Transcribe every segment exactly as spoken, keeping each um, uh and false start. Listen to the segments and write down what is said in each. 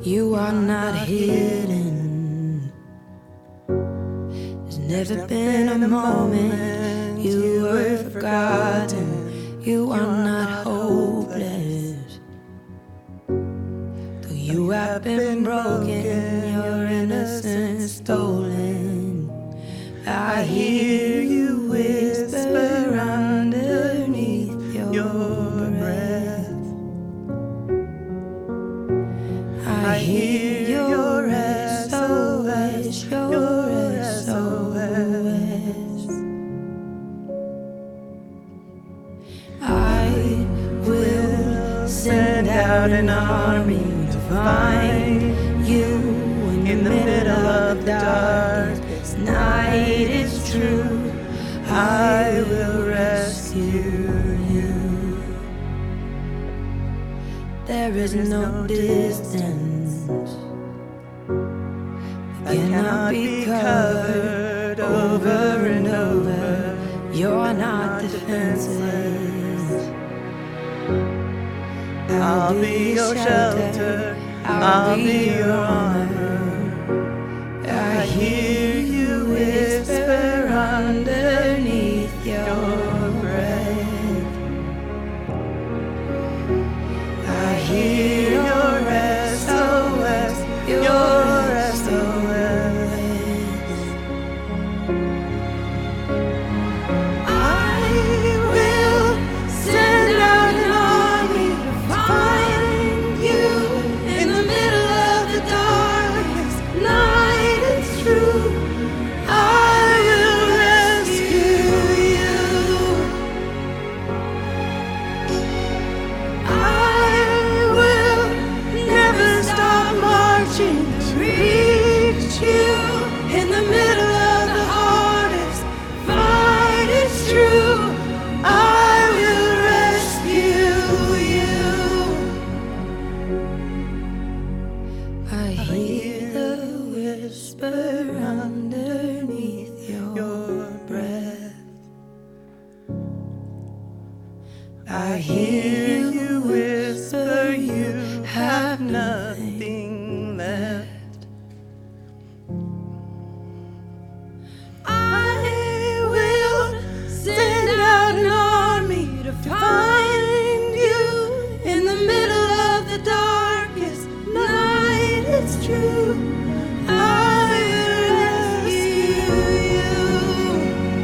You are not hidden. There's never been a moment you were forgotten. You are not hopeless. Though you have been broken, your innocence stolen. I hear you whisper underneath your breath. I hear your S O S, your S O S. I will send out an army to find you in the middle of the darkest night. It's true, I will rescue you. There is no distance that cannot be covered over and over. You're not defenseless. I'll be your shelter, I'll be your armor. I hear you whisper underneath your breath. I hear your S O S, your S O S. I will send out an army to find you in the middle of the darkest night. It's true, I will rescue you. I will never stop marching to reach you in the middle of the hardest fight. It's true, I will rescue you. I hear the whisper underneath your breath. I hear you whisper you have nothing left. I will send out an army to find you in the middle of the darkest night. It's true, I will rescue you.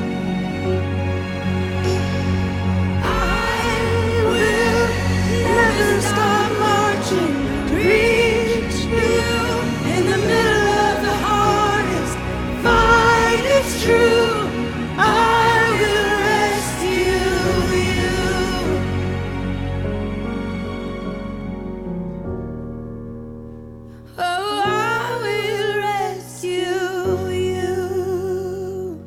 I will never stop marching to reach you in the middle of the hardest fight. It's true, I will rescue you. Oh, I will rescue you.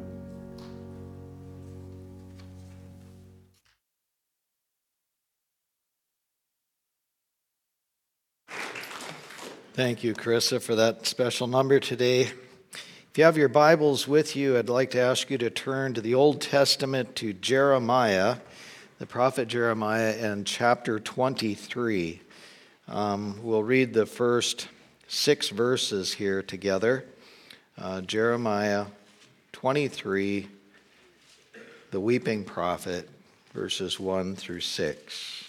Thank you, Carissa, for that special number today. If you have your Bibles with you, I'd like to ask you to turn to the Old Testament, to Jeremiah, the prophet Jeremiah, and chapter twenty-three. Um, we'll read the first six verses here together. Uh, Jeremiah twenty-three, the weeping prophet, verses one through six.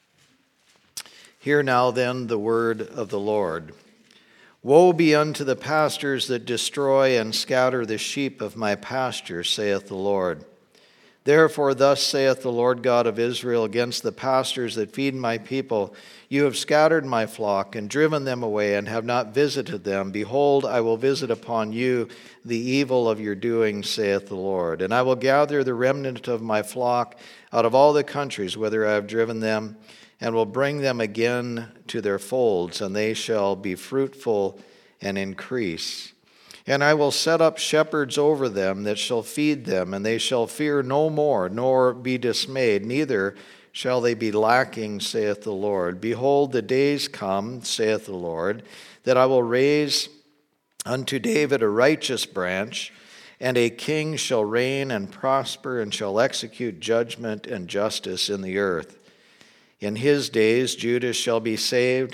Hear now then the word of the Lord. Woe be unto the pastors that destroy and scatter the sheep of my pasture, saith the Lord. Therefore thus saith the Lord God of Israel against the pastors that feed my people, you have scattered my flock and driven them away and have not visited them. Behold, I will visit upon you the evil of your doing, saith the Lord. And I will gather the remnant of my flock out of all the countries whither I have driven them, and will bring them again to their folds, and they shall be fruitful and increase. And I will set up shepherds over them that shall feed them, and they shall fear no more, nor be dismayed, neither shall they be lacking, saith the Lord. Behold, the days come, saith the Lord, that I will raise unto David a righteous branch, and a king shall reign and prosper, and shall execute judgment and justice in the earth. In his days Judah shall be saved,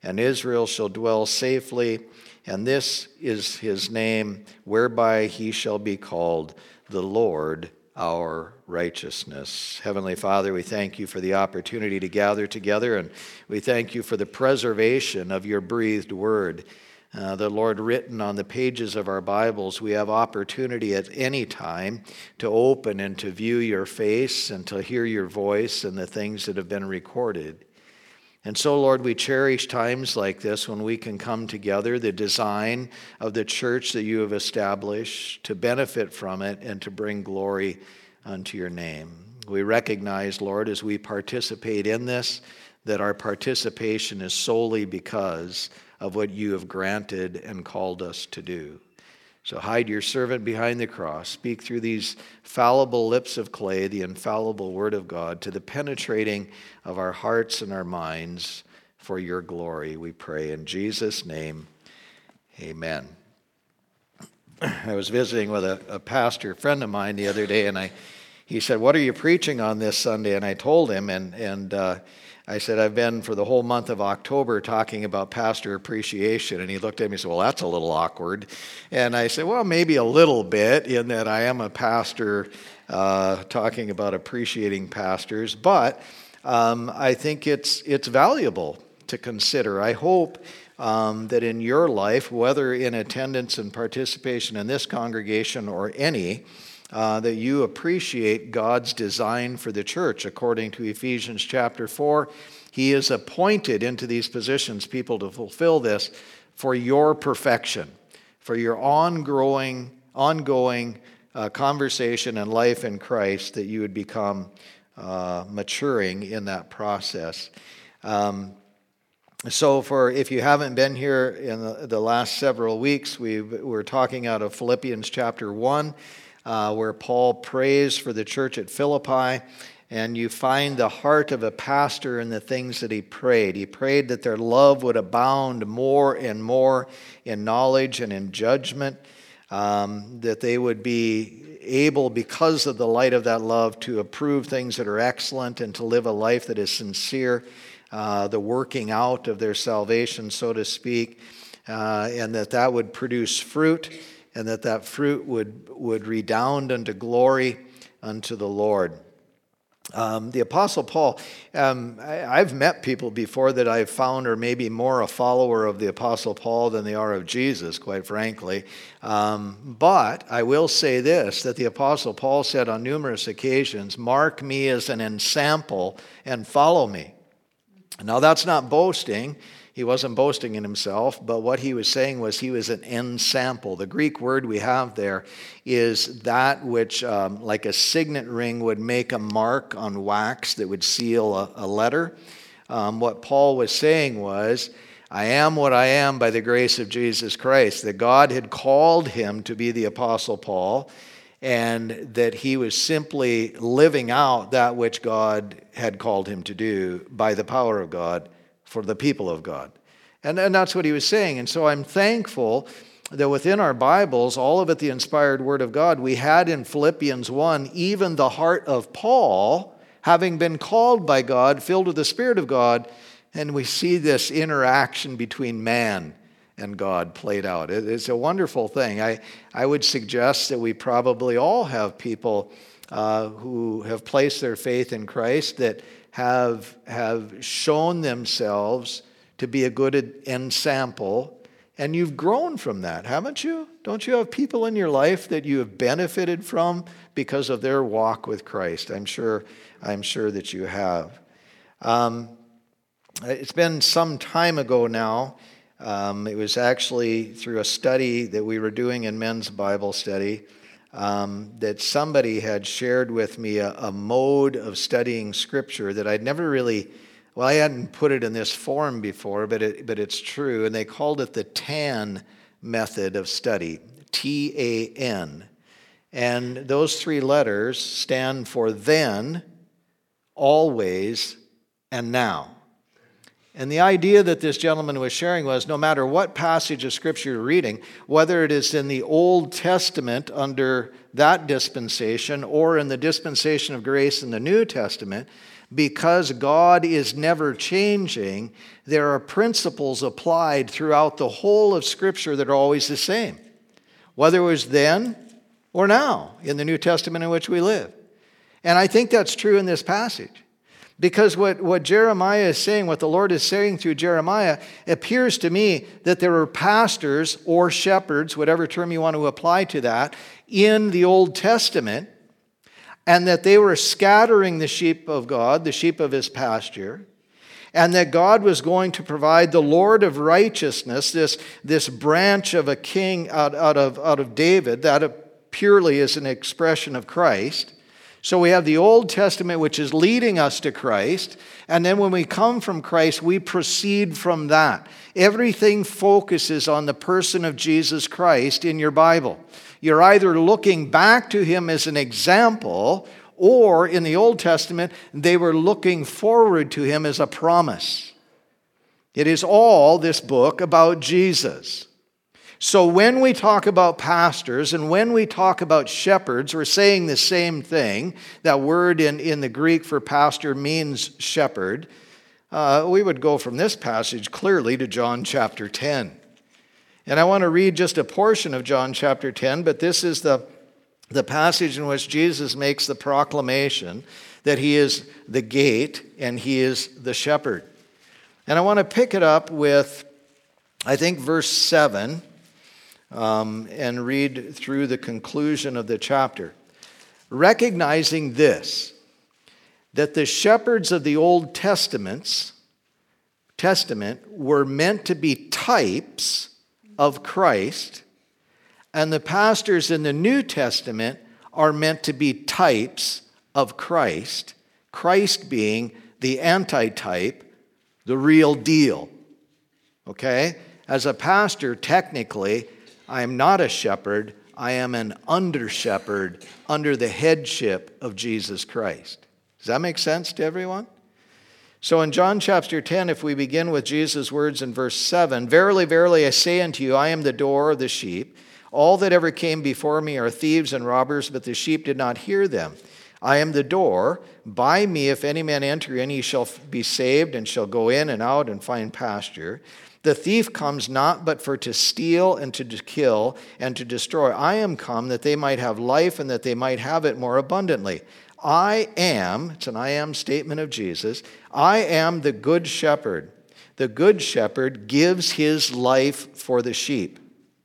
and Israel shall dwell safely, and this is his name, whereby he shall be called the Lord our righteousness. Heavenly Father, we thank you for the opportunity to gather together, and we thank you for the preservation of your breathed word. Uh, the Lord, written on the pages of our Bibles, we have opportunity at any time to open and to view your face and to hear your voice and the things that have been recorded. And so, Lord, we cherish times like this when we can come together, the design of the church that you have established, to benefit from it and to bring glory unto your name. We recognize, Lord, as we participate in this, that our participation is solely because of what you have granted and called us to do. So hide your servant behind the cross. Speak through these fallible lips of clay, the infallible word of God, to the penetrating of our hearts and our minds for your glory, we pray. In Jesus' name, amen. I was visiting with a, a pastor friend of mine the other day, and I he said, "What are you preaching on this Sunday?" And I told him, and, and uh, I said, "I've been for the whole month of October talking about pastor appreciation." And he looked at me and said, "Well, that's a little awkward." And I said, "Well, maybe a little bit, in that I am a pastor uh, talking about appreciating pastors. But um, I think it's it's valuable to consider. I hope um, that in your life, whether in attendance and participation in this congregation or any, Uh, that you appreciate God's design for the church. According to Ephesians chapter four, he has appointed into these positions people to fulfill this for your perfection, for your ongoing, ongoing uh, conversation and life in Christ, that you would become uh, maturing in that process. Um, So for if you haven't been here in the, the last several weeks, we we're talking out of Philippians chapter one, Uh, where Paul prays for the church at Philippi, and you find the heart of a pastor in the things that he prayed. He prayed that their love would abound more and more in knowledge and in judgment, um, that they would be able, because of the light of that love, to approve things that are excellent and to live a life that is sincere, uh, the working out of their salvation, so to speak, uh, and that that would produce fruit, and that that fruit would, would redound unto glory unto the Lord. Um, the Apostle Paul, um, I, I've met people before that I've found are maybe more a follower of the Apostle Paul than they are of Jesus, quite frankly. Um, but I will say this, that the Apostle Paul said on numerous occasions, "Mark me as an ensample and follow me." Now that's not boasting. He wasn't boasting in himself, but what he was saying was he was an ensample. The Greek word we have there is that which, um, like a signet ring, would make a mark on wax that would seal a, a letter. Um, what Paul was saying was, I am what I am by the grace of Jesus Christ, that God had called him to be the Apostle Paul, and that he was simply living out that which God had called him to do by the power of God, for the people of God. And, and that's what he was saying. And so I'm thankful that within our Bibles, all of it the inspired Word of God, we had in Philippians one, even the heart of Paul, having been called by God, filled with the Spirit of God, and we see this interaction between man and God played out. It, it's a wonderful thing. I, I would suggest that we probably all have people uh, who have placed their faith in Christ that have, have shown themselves to be a good ensample, and you've grown from that, haven't you? Don't you have people in your life that you have benefited from because of their walk with Christ? I'm sure, I'm sure that you have. Um, it's been some time ago now. Um, it was actually through a study that we were doing in men's Bible study, Um, that somebody had shared with me a, a mode of studying Scripture that I'd never really, well, I hadn't put it in this form before, but it, but it's true, and they called it the TAN method of study, T A N. And those three letters stand for then, always, and now. And the idea that this gentleman was sharing was, no matter what passage of Scripture you're reading, whether it is in the Old Testament under that dispensation or in the dispensation of grace in the New Testament, because God is never changing, there are principles applied throughout the whole of Scripture that are always the same, whether it was then or now in the New Testament in which we live. And I think that's true in this passage. Because what, what Jeremiah is saying, what the Lord is saying through Jeremiah, appears to me that there were pastors or shepherds, whatever term you want to apply to that, in the Old Testament, and that they were scattering the sheep of God, the sheep of his pasture, and that God was going to provide the Lord of righteousness, this, this branch of a king out, out, of, out of David, that purely is an expression of Christ. So we have the Old Testament, which is leading us to Christ, and then when we come from Christ, we proceed from that. Everything focuses on the person of Jesus Christ in your Bible. You're either looking back to him as an example, or in the Old Testament, they were looking forward to him as a promise. It is all, this book, about Jesus. So when we talk about pastors and when we talk about shepherds, we're saying the same thing. That word in, in the Greek for pastor means shepherd. Uh, we would go from this passage clearly to John chapter ten. And I want to read just a portion of John chapter ten, but this is the, the passage in which Jesus makes the proclamation that he is the gate and he is the shepherd. And I want to pick it up with, I think, verse seven. Um, and read through the conclusion of the chapter. Recognizing this, that the shepherds of the Old Testaments, Testament were meant to be types of Christ, and the pastors in the New Testament are meant to be types of Christ, Christ being the antitype, the real deal. Okay? As a pastor, technically, I am not a shepherd, I am an under-shepherd under the headship of Jesus Christ. Does that make sense to everyone? So in John chapter ten, if we begin with Jesus' words in verse seven, "Verily, verily, I say unto you, I am the door of the sheep. All that ever came before me are thieves and robbers, but the sheep did not hear them. I am the door. By me, if any man enter in, he shall be saved, and shall go in and out and find pasture. The thief comes not but for to steal and to kill and to destroy. I am come that they might have life and that they might have it more abundantly. I am," it's an I am statement of Jesus, "I am the good shepherd. The good shepherd gives his life for the sheep.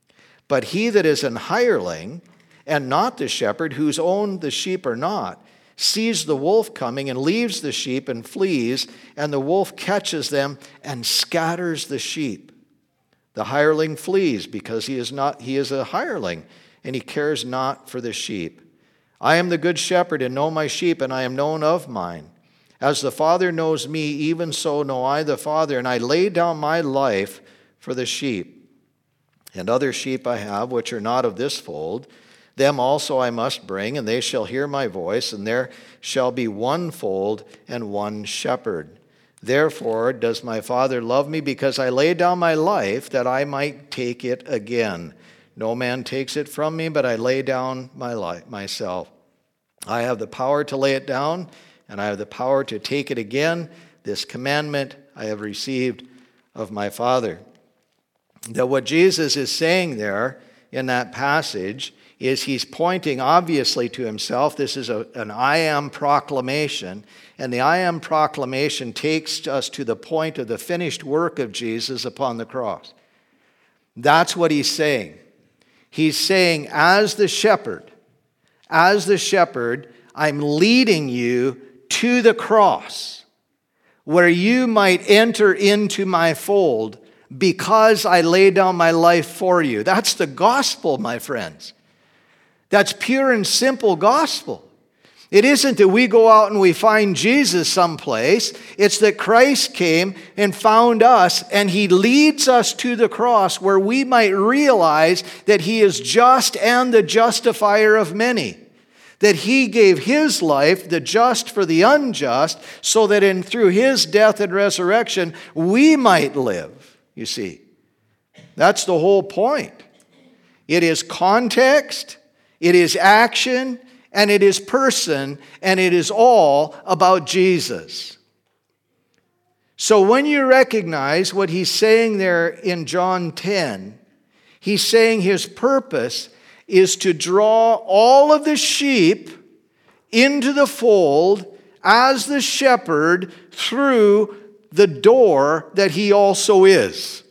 But he that is an hireling and not the shepherd, whose own the sheep are not, sees the wolf coming and leaves the sheep and flees, and the wolf catches them and scatters the sheep. The hireling flees because he is not he is a hireling, and he cares not for the sheep. I am the good shepherd and know my sheep, and I am known of mine. As the Father knows me, even so know I the Father, and I lay down my life for the sheep. And other sheep I have, which are not of this fold, them also I must bring, and they shall hear my voice, and there shall be one fold and one shepherd. Therefore does my Father love me, because I lay down my life that I might take it again. No man takes it from me, but I lay down my life myself. I have the power to lay it down, and I have the power to take it again. This commandment I have received of my Father." That what Jesus is saying there in that passage is he's pointing obviously to himself. This is a, an I am proclamation, and the I am proclamation takes us to the point of the finished work of Jesus upon the cross. That's what he's saying. He's saying, as the shepherd, as the shepherd, I'm leading you to the cross, where you might enter into my fold because I lay down my life for you. That's the gospel, my friends. That's pure and simple gospel. It isn't that we go out and we find Jesus someplace. It's that Christ came and found us, and he leads us to the cross where we might realize that he is just and the justifier of many. That he gave his life, the just for the unjust, so that in through his death and resurrection, we might live, you see. That's the whole point. It is context. It is action, and it is person, and it is all about Jesus. So when you recognize what he's saying there in John ten, he's saying his purpose is to draw all of the sheep into the fold as the shepherd through the door that he also is.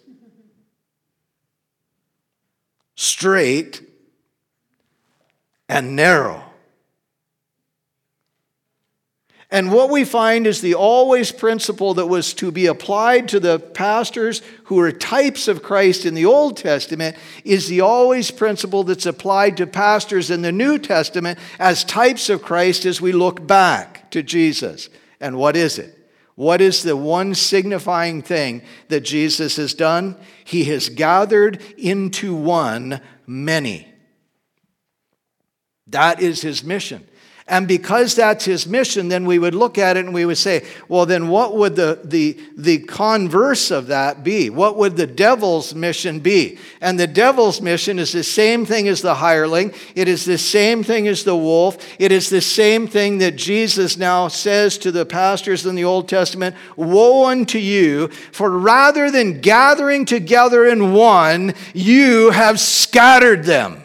Straight and narrow. And what we find is the always principle that was to be applied to the pastors who are types of Christ in the Old Testament is the always principle that's applied to pastors in the New Testament as types of Christ as we look back to Jesus. And what is it? What is the one signifying thing that Jesus has done? He has gathered into one many. That is his mission. And because that's his mission, then we would look at it and we would say, well, then what would the, the, the converse of that be? What would the devil's mission be? And the devil's mission is the same thing as the hireling. It is the same thing as the wolf. It is the same thing that Jesus now says to the pastors in the Old Testament, woe unto you, for rather than gathering together in one, you have scattered them.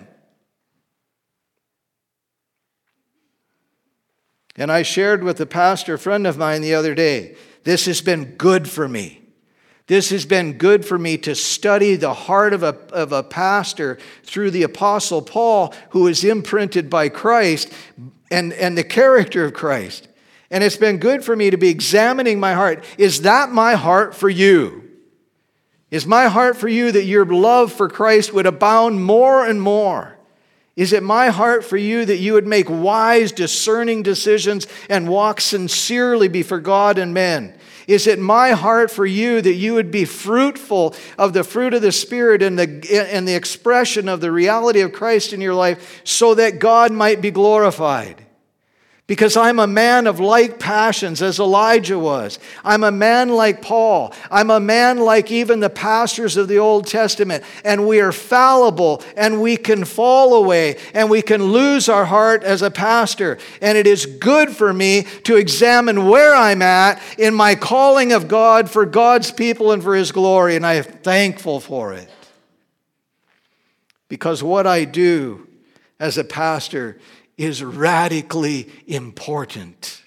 And I shared with a pastor friend of mine the other day, this has been good for me. This has been good for me to study the heart of a, of a pastor through the Apostle Paul, who is imprinted by Christ and, and the character of Christ. And it's been good for me to be examining my heart. Is that my heart for you? Is my heart for you that your love for Christ would abound more and more? Is it my heart for you that you would make wise, discerning decisions and walk sincerely before God and men? Is it my heart for you that you would be fruitful of the fruit of the Spirit and the, and the expression of the reality of Christ in your life so that God might be glorified? Because I'm a man of like passions as Elijah was. I'm a man like Paul. I'm a man like even the pastors of the Old Testament. And we are fallible and we can fall away and we can lose our heart as a pastor. And it is good for me to examine where I'm at in my calling of God for God's people and for His glory. And I am thankful for it. Because what I do as a pastor is radically important.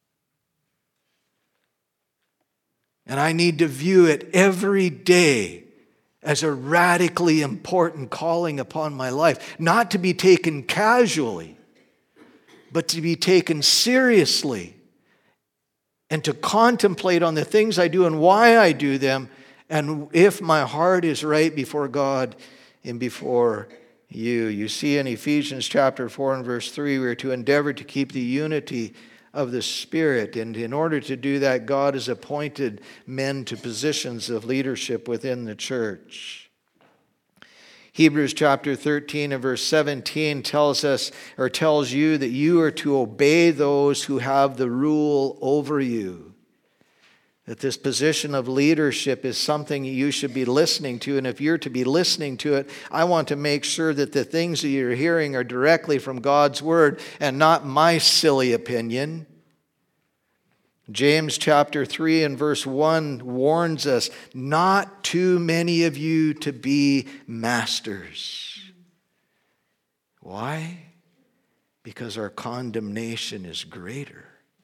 And I need to view it every day as a radically important calling upon my life. Not to be taken casually, but to be taken seriously. And to contemplate on the things I do and why I do them. And if my heart is right before God and before you. You see in Ephesians chapter four and verse three, we are to endeavor to keep the unity of the Spirit. And in order to do that, God has appointed men to positions of leadership within the church. Hebrews chapter thirteen and verse seventeen tells us, or tells you, that you are to obey those who have the rule over you. That this position of leadership is something you should be listening to. And if you're to be listening to it, I want to make sure that the things that you're hearing are directly from God's Word and not my silly opinion. James chapter three and verse one warns us, not too many of you to be masters. Why? Because our condemnation is greater.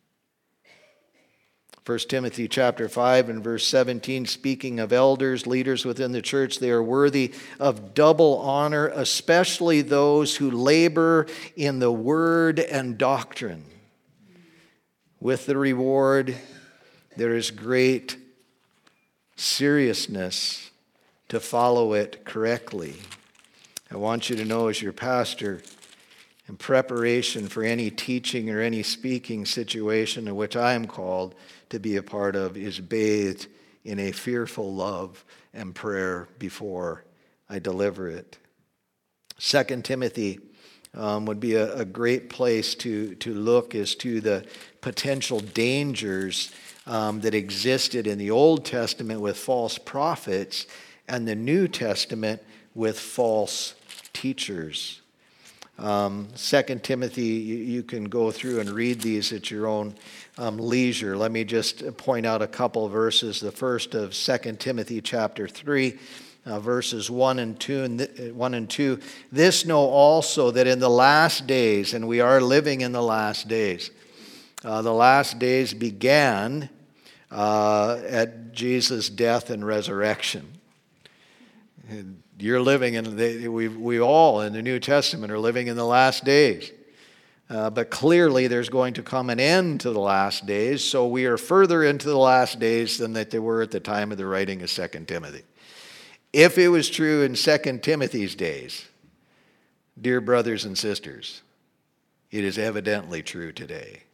First Timothy chapter five and verse seventeen, speaking of elders, leaders within the church, they are worthy of double honor, especially those who labor in the word and doctrine. With the reward, there is great seriousness to follow it correctly. I want you to know, as your pastor, in preparation for any teaching or any speaking situation in which I am called to be a part of, is bathed in a fearful love and prayer before I deliver it. Second Timothy um, would be a, a great place to, to look as to the potential dangers um, that existed in the Old Testament with false prophets and the New Testament with false teachers. Um, Second Timothy, you, you can go through and read these at your own um, leisure. Let me just point out a couple of verses. The first of Second Timothy chapter three, uh, verses one and two. And th- one and two. This know also that in the last days, and we are living in the last days. Uh, the last days began uh, at Jesus' death and resurrection. And you're living in, the, we, we all in the New Testament are living in the last days. Uh, but clearly there's going to come an end to the last days, so we are further into the last days than that they were at the time of the writing of Second Timothy. If it was true in Second Timothy's days, dear brothers and sisters, it is evidently true today.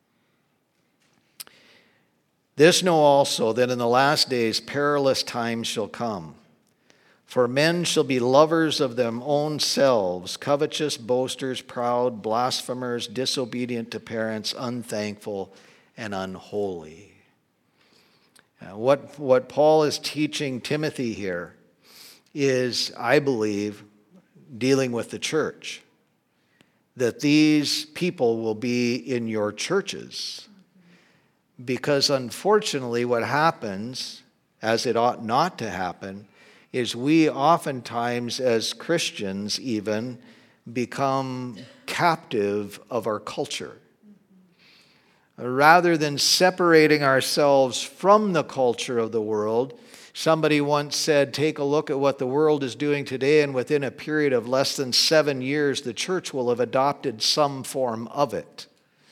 This know also that in the last days perilous times shall come. For men shall be lovers of them own selves, covetous, boasters, proud, blasphemers, disobedient to parents, unthankful, and unholy. Uh, what, what Paul is teaching Timothy here is, I believe, dealing with the church. That these people will be in your churches. Because unfortunately what happens, as it ought not to happen, is we oftentimes as Christians even become captive of our culture. Rather than separating ourselves from the culture of the world, somebody once said, take a look at what the world is doing today, and within a period of less than seven years, the church will have adopted some form of it.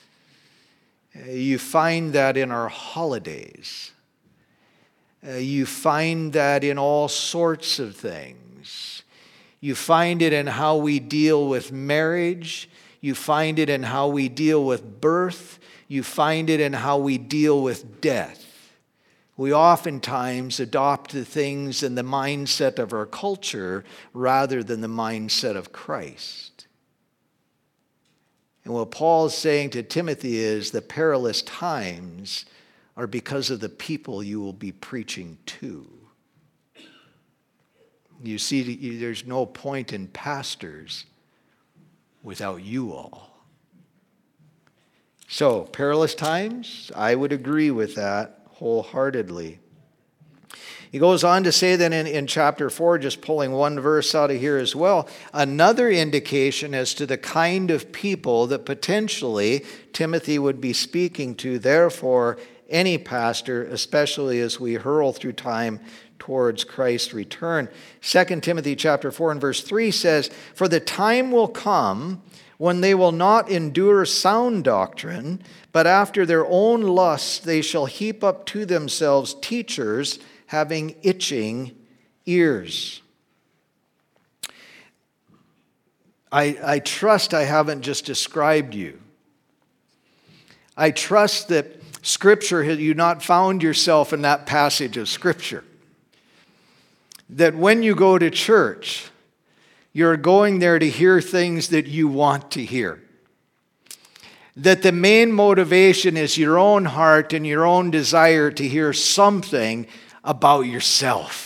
You find that in our holidays. Uh, you find that in all sorts of things. You find it in how we deal with marriage. You find it in how we deal with birth. You find it in how we deal with death. We oftentimes adopt the things in the mindset of our culture rather than the mindset of Christ. And what Paul is saying to Timothy is the perilous times are because of the people you will be preaching to. You see, there's no point in pastors without you all. So, perilous times, I would agree with that wholeheartedly. He goes on to say that in, in chapter four, just pulling one verse out of here as well, another indication as to the kind of people that potentially Timothy would be speaking to. Therefore, any pastor, especially as we hurl through time towards Christ's return. Second Timothy chapter four and verse three says, for the time will come when they will not endure sound doctrine, but after their own lusts they shall heap up to themselves teachers having itching ears. I, I trust I haven't just described you. I trust that Scripture, you not found yourself in that passage of Scripture. That when you go to church, you're going there to hear things that you want to hear. That the main motivation is your own heart and your own desire to hear something about yourself.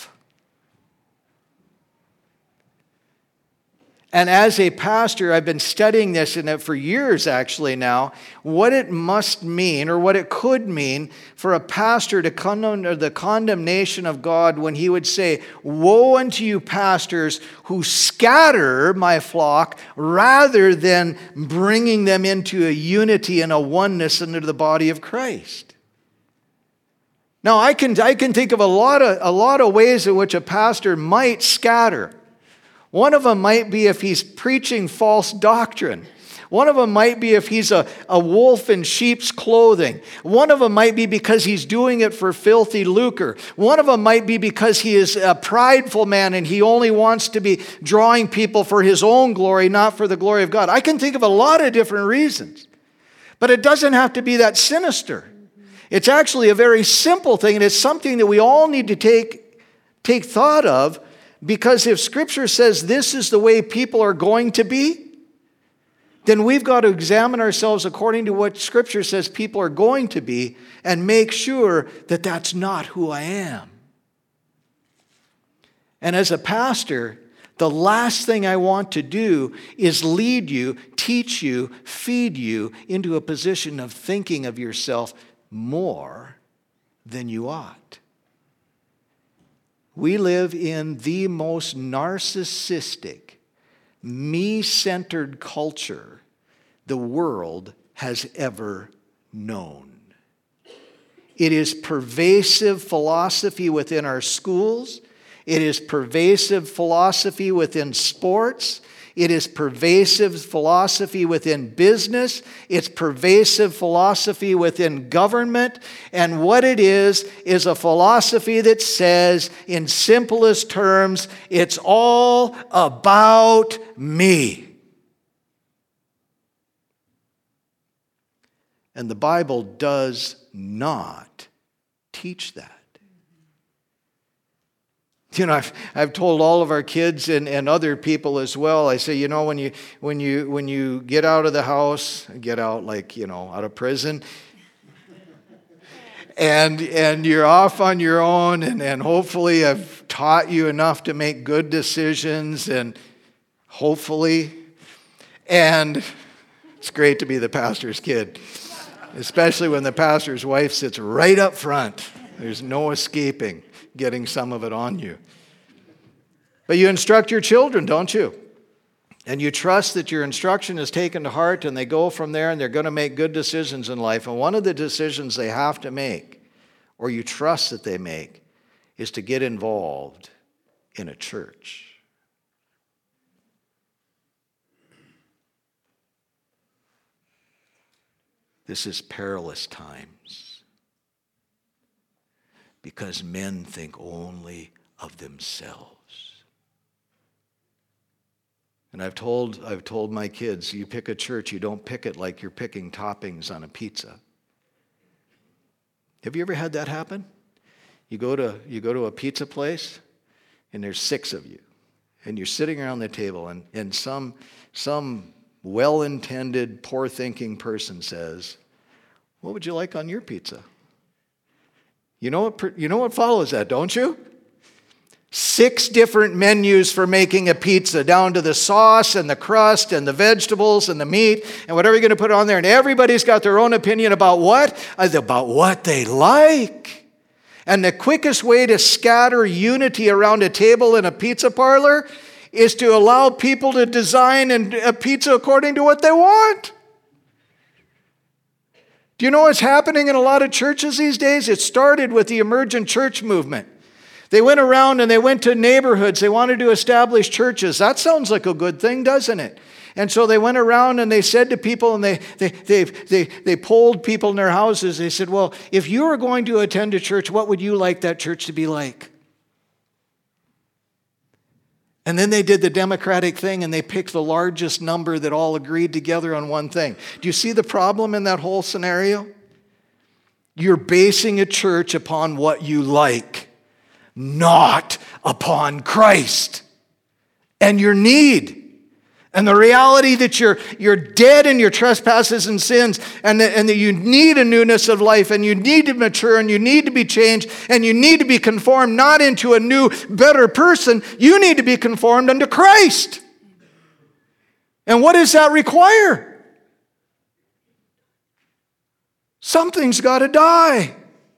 And as a pastor, I've been studying this in it for years actually now, what it must mean or what it could mean for a pastor to come under the condemnation of God when he would say, woe unto you pastors who scatter my flock rather than bringing them into a unity and a oneness into the body of Christ. Now, I can, I can think of a lot of, a lot of ways in which a pastor might scatter. One of them might be if he's preaching false doctrine. One of them might be if he's a, a wolf in sheep's clothing. One of them might be because he's doing it for filthy lucre. One of them might be because he is a prideful man and he only wants to be drawing people for his own glory, not for the glory of God. I can think of a lot of different reasons. But it doesn't have to be that sinister. It's actually a very simple thing, and it's something that we all need to take, take thought of. Because if Scripture says this is the way people are going to be, then we've got to examine ourselves according to what Scripture says people are going to be and make sure that that's not who I am. And as a pastor, The last thing I want to do is lead you, teach you, feed you into a position of thinking of yourself more than you ought. We live in the most narcissistic, me-centered culture the world has ever known. It is pervasive philosophy within our schools. It is pervasive philosophy within sports. It is pervasive philosophy within business. It's pervasive philosophy within government. And what it is, is a philosophy that says, in simplest terms, it's all about me. And the Bible does not teach that. You know, I've, I've told all of our kids and, and other people as well, I say, you know, when you when you when you get out of the house, get out like, you know, out of prison, and and you're off on your own, and, and hopefully I've taught you enough to make good decisions, and hopefully, and it's great to be the pastor's kid, especially when the pastor's wife sits right up front. There's no escaping getting some of it on you. But you instruct your children, don't you? And you trust that your instruction is taken to heart, and they go from there and they're going to make good decisions in life. And one of the decisions they have to make, or you trust that they make, is to get involved in a church. This is perilous times, because men think only of themselves. And I've told, I've told my kids, you pick a church, you don't pick it like you're picking toppings on a pizza. Have you ever had that happen? You go to, you go to a pizza place, and there's six of you, and you're sitting around the table, and, and some, some well-intended, poor-thinking person says, what would you like on your pizza? You know what, you know what follows that, don't you? Six different menus for making a pizza, down to the sauce and the crust and the vegetables and the meat and whatever you're going to put on there. And everybody's got their own opinion about what? About what they like. And the quickest way to scatter unity around a table in a pizza parlor is to allow people to design a pizza according to what they want. Do you know what's happening in a lot of churches these days? It started with the emergent church movement. They went around and they went to neighborhoods. They wanted to establish churches. That sounds like a good thing, doesn't it? And so they went around and they said to people, and they they they they, they polled people in their houses. They said, well, if you were going to attend a church, what would you like that church to be like? And then they did the democratic thing, and they picked the largest number that all agreed together on one thing. Do you see the problem in that whole scenario? You're basing a church upon what you like, not upon Christ and your need. And the reality that you're, you're dead in your trespasses and sins, and that, and that you need a newness of life, and you need to mature, and you need to be changed, and you need to be conformed not into a new, better person. You need to be conformed unto Christ. And what does that require? Something's got to die.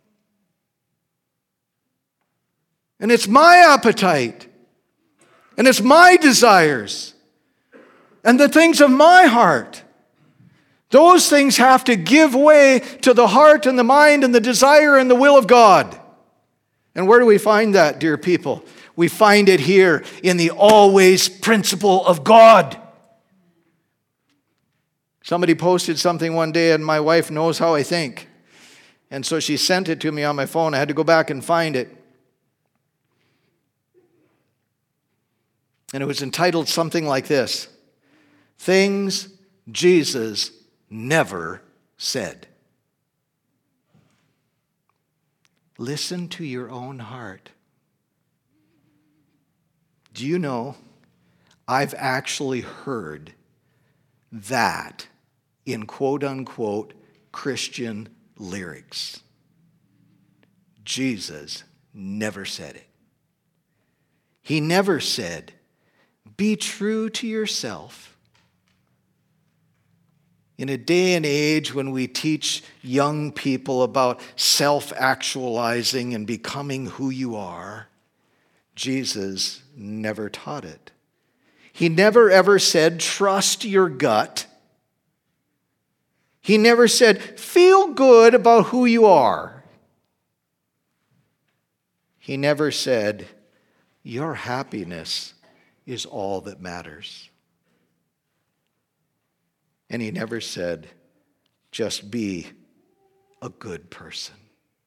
And it's my appetite, and it's my desires, and the things of my heart. Those things have to give way to the heart and the mind and the desire and the will of God. And where do we find that, dear people? We find it here in the always principle of God. Somebody posted something one day, and my wife knows how I think. And so she sent it to me on my phone. I had to go back and find it. And it was entitled something like this: Things Jesus never said. Listen to your own heart. Do you know, I've actually heard that in quote-unquote Christian lyrics. Jesus never said it. He never said, Be true to yourself. In a day and age when we teach young people about self-actualizing and becoming who you are, Jesus never taught it. He never ever said, trust your gut. He never said, feel good about who you are. He never said, your happiness is all that matters. And he never said, just be a good person.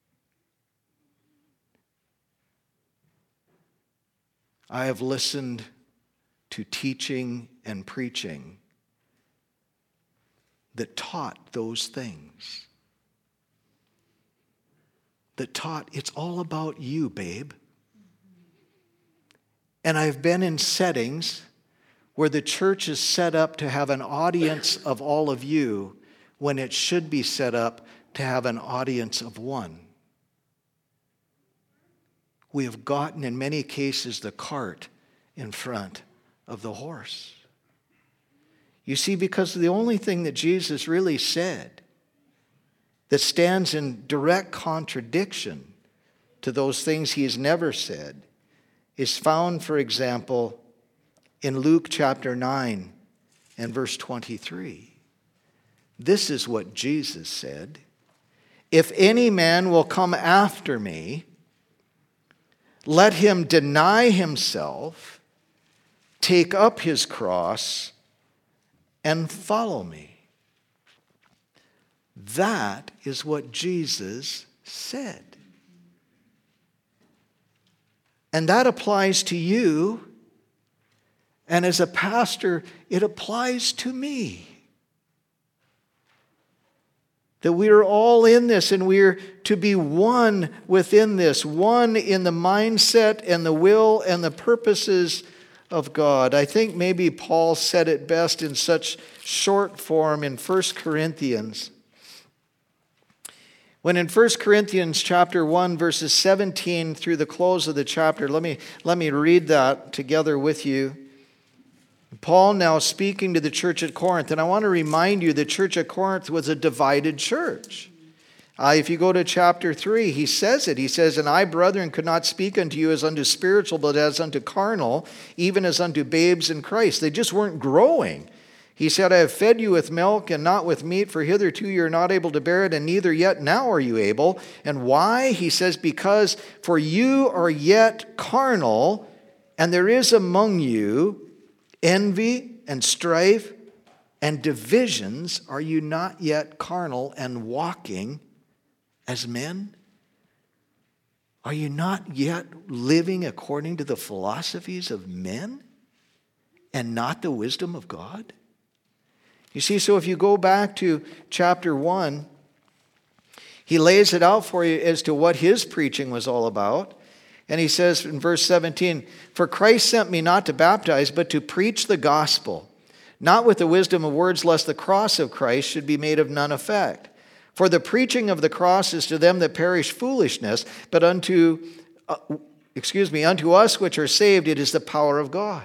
I have listened to teaching and preaching that taught those things. That taught, it's all about you, babe. And I've been in settings where the church is set up to have an audience of all of you when it should be set up to have an audience of one. We have gotten, in many cases, the cart in front of the horse. You see, because the only thing that Jesus really said that stands in direct contradiction to those things he has never said is found, for example, in Luke chapter nine and verse twenty-three. This is what Jesus said. If any man will come after me, let him deny himself, take up his cross, and follow me. That is what Jesus said. And that applies to you. And as a pastor, it applies to me. That we are all in this and we are to be one within this, one in the mindset and the will and the purposes of God. I think maybe Paul said it best in such short form in First Corinthians. When in First Corinthians chapter one, verses seventeen through the close of the chapter, let me, let me read that together with you. Paul now speaking to the church at Corinth, and I want to remind you the church at Corinth was a divided church. Uh, if you go to chapter three, he says it. He says, and I, brethren, could not speak unto you as unto spiritual, but as unto carnal, even as unto babes in Christ. They just weren't growing. He said, I have fed you with milk and not with meat, for hitherto you are not able to bear it, and neither yet now are you able. And why? He says, because for you are yet carnal, and there is among you envy and strife and divisions. Are you not yet carnal and walking as men? Are you not yet living according to the philosophies of men and not the wisdom of God? You see, so if you go back to chapter one, he lays it out for you as to what his preaching was all about. And he says in verse seventeen, for Christ sent me not to baptize, but to preach the gospel, not with the wisdom of words, lest the cross of Christ should be made of none effect. For the preaching of the cross is to them that perish foolishness, but unto, uh, excuse me, unto us which are saved, it is the power of God.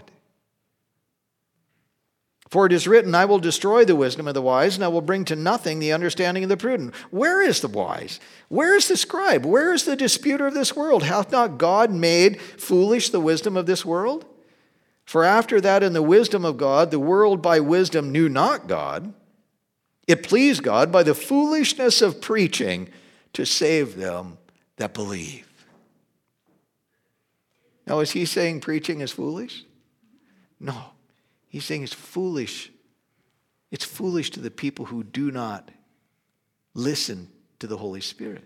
For it is written, I will destroy the wisdom of the wise, and I will bring to nothing the understanding of the prudent. Where is the wise? Where is the scribe? Where is the disputer of this world? Hath not God made foolish the wisdom of this world? For after that in the wisdom of God, the world by wisdom knew not God. It pleased God by the foolishness of preaching to save them that believe. Now, is he saying preaching is foolish? No. He's saying it's foolish. It's foolish to the people who do not listen to the Holy Spirit.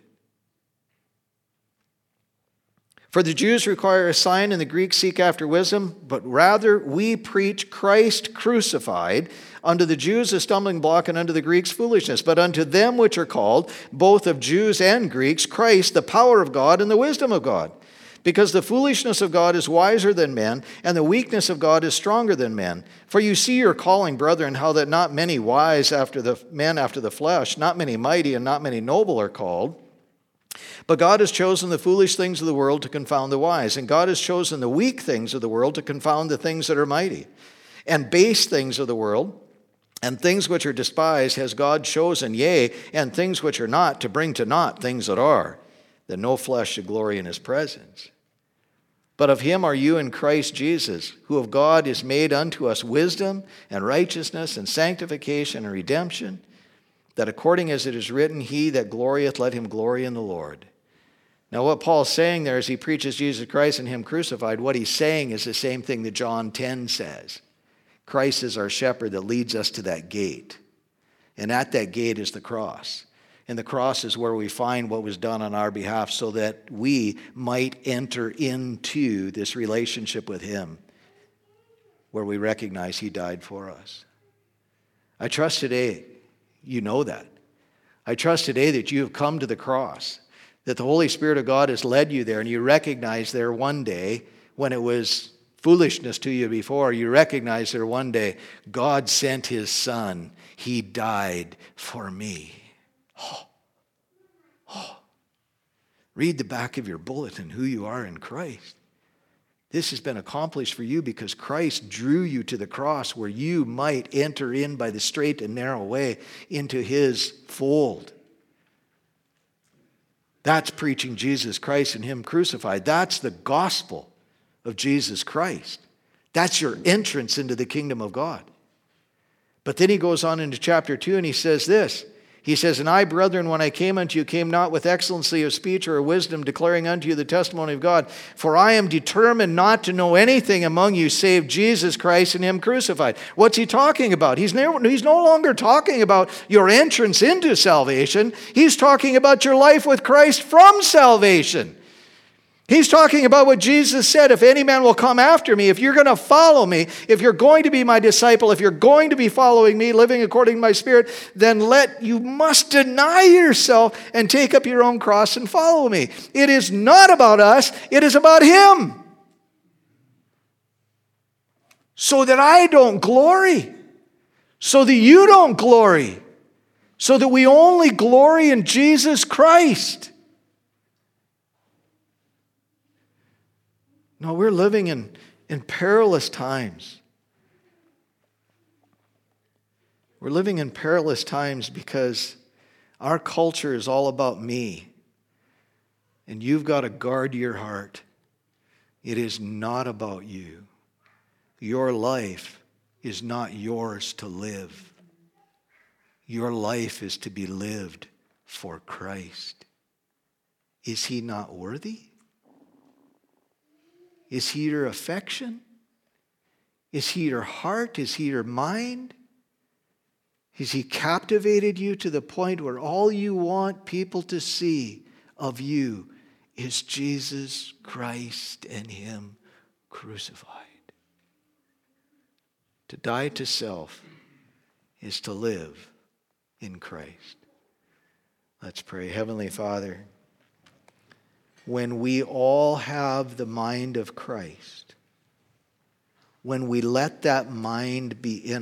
For the Jews require a sign and the Greeks seek after wisdom, but rather we preach Christ crucified, unto the Jews a stumbling block and unto the Greeks foolishness. But unto them which are called, both of Jews and Greeks, Christ the power of God and the wisdom of God. Because the foolishness of God is wiser than men, and the weakness of God is stronger than men. For you see your calling, brethren, how that not many wise after the men after the flesh, not many mighty and not many noble are called. But God has chosen the foolish things of the world to confound the wise, and God has chosen the weak things of the world to confound the things that are mighty. And base things of the world, and things which are despised has God chosen, yea, and things which are not, to bring to naught things that are, that no flesh should glory in his presence. But of him are you in Christ Jesus, who of God is made unto us wisdom and righteousness and sanctification and redemption, that according as it is written, he that glorieth, let him glory in the Lord. Now what Paul's saying there as he preaches Jesus Christ and him crucified, what he's saying is the same thing that John ten says. Christ is our shepherd that leads us to that gate. And at that gate is the cross. And the cross is where we find what was done on our behalf so that we might enter into this relationship with him where we recognize he died for us. I trust today you know that. I trust today that you have come to the cross, that the Holy Spirit of God has led you there, and you recognize there one day when it was foolishness to you before, you recognize there one day God sent his son. He died for me. Oh. Oh. Read the back of your bulletin, who you are in Christ. This has been accomplished for you because Christ drew you to the cross where you might enter in by the straight and narrow way into his fold. That's preaching Jesus Christ and him crucified. That's the gospel of Jesus Christ. That's your entrance into the kingdom of God. But then he goes on into chapter two and he says this. He says, and I, brethren, when I came unto you, came not with excellency of speech or of wisdom, declaring unto you the testimony of God. For I am determined not to know anything among you save Jesus Christ and him crucified. What's he talking about? He's no, he's no longer talking about your entrance into salvation. He's talking about your life with Christ from salvation. He's talking about what Jesus said, if any man will come after me, if you're going to follow me, if you're going to be my disciple, if you're going to be following me, living according to my Spirit, then let you must deny yourself and take up your own cross and follow me. It is not about us, it is about him. So that I don't glory, so that you don't glory, so that we only glory in Jesus Christ. No, we're living in, in perilous times. We're living in perilous times because our culture is all about me. And you've got to guard your heart. It is not about you. Your life is not yours to live. Your life is to be lived for Christ. Is he not worthy? Is he your affection? Is he your heart? Is he your mind? Has he captivated you to the point where all you want people to see of you is Jesus Christ and him crucified? To die to self is to live in Christ. Let's pray. Heavenly Father, when we all have the mind of Christ, when we let that mind be in